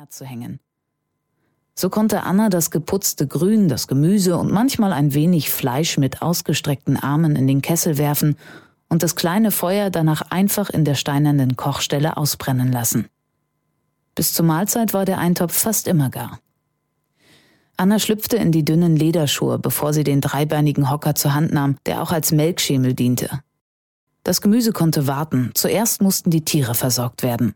Herd zu hängen. So konnte Anna das geputzte Grün, das Gemüse und manchmal ein wenig Fleisch mit ausgestreckten Armen in den Kessel werfen und das kleine Feuer danach einfach in der steinernen Kochstelle ausbrennen lassen. Bis zur Mahlzeit war der Eintopf fast immer gar. Anna schlüpfte in die dünnen Lederschuhe, bevor sie den dreibeinigen Hocker zur Hand nahm, der auch als Melkschemel diente. Das Gemüse konnte warten, zuerst mussten die Tiere versorgt werden.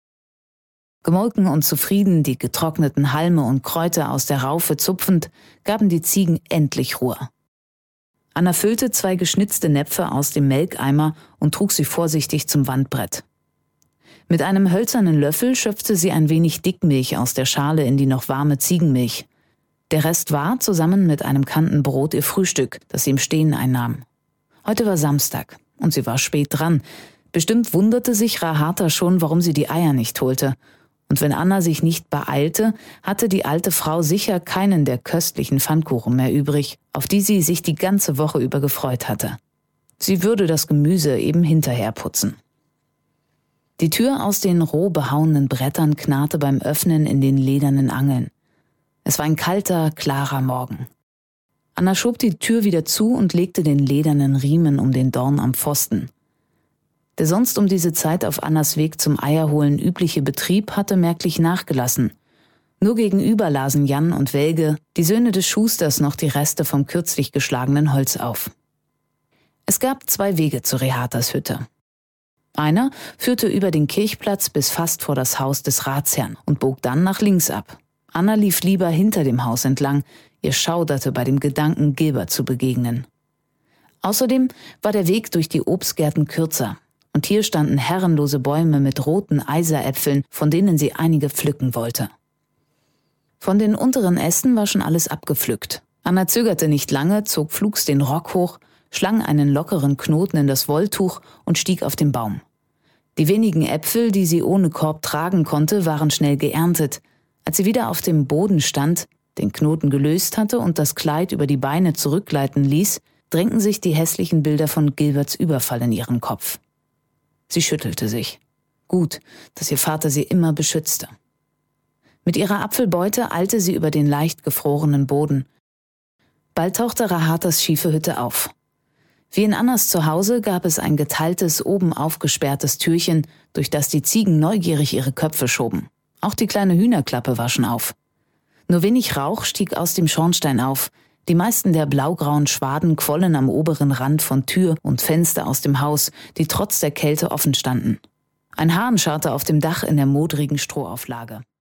Gemolken und zufrieden, die getrockneten Halme und Kräuter aus der Raufe zupfend, gaben die Ziegen endlich Ruhe. Anna füllte 2 geschnitzte Näpfe aus dem Melkeimer und trug sie vorsichtig zum Wandbrett. Mit einem hölzernen Löffel schöpfte sie ein wenig Dickmilch aus der Schale in die noch warme Ziegenmilch. Der Rest war, zusammen mit einem Kantenbrot, ihr Frühstück, das sie im Stehen einnahm. Heute war Samstag und sie war spät dran. Bestimmt wunderte sich Rahata schon, warum sie die Eier nicht holte. Und wenn Anna sich nicht beeilte, hatte die alte Frau sicher keinen der köstlichen Pfannkuchen mehr übrig, auf die sie sich die ganze Woche über gefreut hatte. Sie würde das Gemüse eben hinterher putzen. Die Tür aus den roh behauenen Brettern knarrte beim Öffnen in den ledernen Angeln. Es war ein kalter, klarer Morgen. Anna schob die Tür wieder zu und legte den ledernen Riemen um den Dorn am Pfosten. Der sonst um diese Zeit auf Annas Weg zum Eierholen übliche Betrieb hatte merklich nachgelassen. Nur gegenüber lasen Jan und Welge, die Söhne des Schusters, noch die Reste vom kürzlich geschlagenen Holz auf. Es gab 2 Wege zu Rehatas Hütte. Einer führte über den Kirchplatz bis fast vor das Haus des Ratsherrn und bog dann nach links ab. Anna lief lieber hinter dem Haus entlang, ihr schauderte bei dem Gedanken, Gilbert zu begegnen. Außerdem war der Weg durch die Obstgärten kürzer. Und hier standen herrenlose Bäume mit roten Eiseräpfeln, von denen sie einige pflücken wollte. Von den unteren Ästen war schon alles abgepflückt. Anna zögerte nicht lange, zog flugs den Rock hoch, schlang einen lockeren Knoten in das Wolltuch und stieg auf den Baum. Die wenigen Äpfel, die sie ohne Korb tragen konnte, waren schnell geerntet. Als sie wieder auf dem Boden stand, den Knoten gelöst hatte und das Kleid über die Beine zurückgleiten ließ, drängten sich die hässlichen Bilder von Gilberts Überfall in ihren Kopf. Sie schüttelte sich. Gut, dass ihr Vater sie immer beschützte. Mit ihrer Apfelbeute eilte sie über den leicht gefrorenen Boden. Bald tauchte Rahatas schiefe Hütte auf. Wie in Annas Zuhause gab es ein geteiltes, oben aufgesperrtes Türchen, durch das die Ziegen neugierig ihre Köpfe schoben. Auch die kleine Hühnerklappe war schon auf. Nur wenig Rauch stieg aus dem Schornstein auf. Die meisten der blaugrauen Schwaden quollen am oberen Rand von Tür und Fenster aus dem Haus, die trotz der Kälte offen standen. Ein Hahn scharrte auf dem Dach in der modrigen Strohauflage.